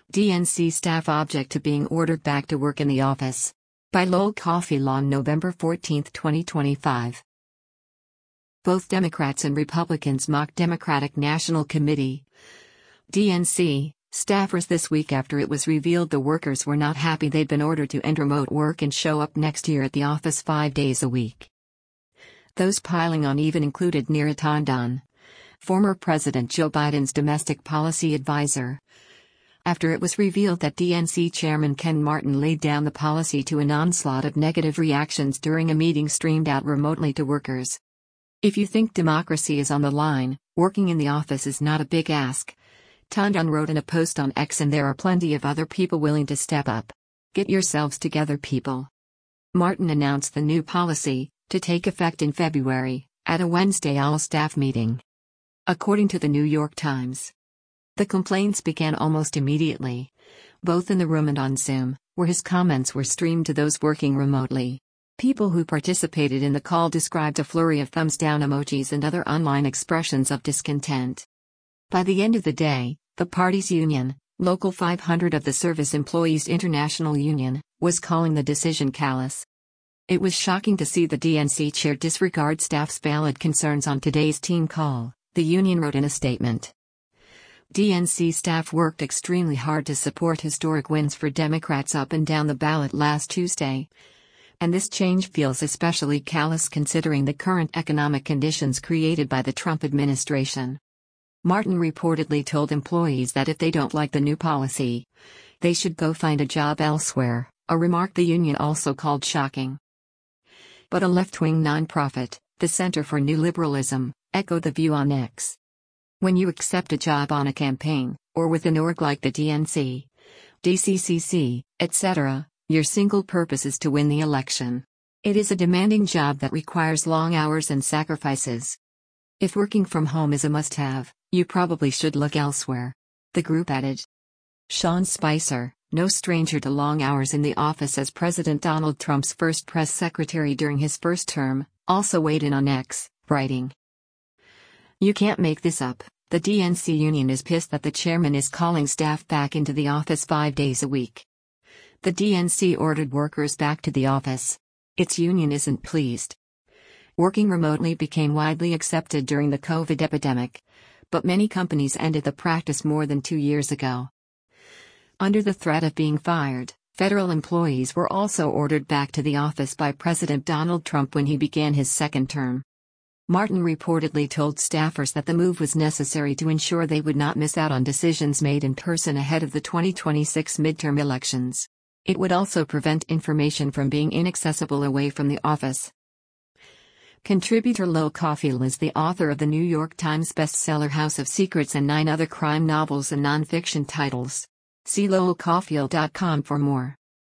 DNC staff object to being ordered back to work in the office. By Lowell Cauffiel on November 14, 2025. Both Democrats and Republicans mocked Democratic National Committee (DNC) staffers this week after it was revealed the workers were not happy they'd been ordered to end remote work and show up next year at the office 5 days a week. Those piling on even included Neera Tanden, former President Joe Biden's domestic policy advisor. After it was revealed that DNC Chairman Ken Martin laid down the policy to an onslaught of negative reactions during a meeting streamed out remotely to workers. If you think democracy is on the line, working in the office is not a big ask, Tanden wrote in a post on X, and there are plenty of other people willing to step up. Get yourselves together, people. Martin announced the new policy, to take effect in February, at a Wednesday all-staff meeting. According to the New York Times. The complaints began almost immediately, both in the room and on Zoom, where his comments were streamed to those working remotely. People who participated in the call described a flurry of thumbs down emojis and other online expressions of discontent. By the end of the day, the party's union, Local 500 of the Service Employees International Union, was calling the decision callous. It was shocking to see the DNC chair disregard staff's valid concerns on today's team call, the union wrote in a statement. DNC staff worked extremely hard to support historic wins for Democrats up and down the ballot last Tuesday. And this change feels especially callous considering the current economic conditions created by the Trump administration. Martin reportedly told employees that if they don't like the new policy, they should go find a job elsewhere, a remark the union also called shocking. But a left-wing nonprofit, the Center for New Liberalism, echoed the view on X. When you accept a job on a campaign, or with an org like the DNC, DCCC, etc., your single purpose is to win the election. It is a demanding job that requires long hours and sacrifices. If working from home is a must-have, you probably should look elsewhere, the group added. Sean Spicer, no stranger to long hours in the office as President Donald Trump's first press secretary during his first term, also weighed in on X, writing, "You can't make this up. The DNC union is pissed that the chairman is calling staff back into the office 5 days a week. The DNC ordered workers back to the office. Its union isn't pleased." Working remotely became widely accepted during the COVID epidemic, but many companies ended the practice more than 2 years ago. Under the threat of being fired, federal employees were also ordered back to the office by President Donald Trump when he began his second term. Martin reportedly told staffers that the move was necessary to ensure they would not miss out on decisions made in person ahead of the 2026 midterm elections. It would also prevent information from being inaccessible away from the office. Contributor Lowell Cauffiel is the author of the New York Times bestseller House of Secrets and 9 other crime novels and nonfiction titles. See lowellcauffiel.com for more.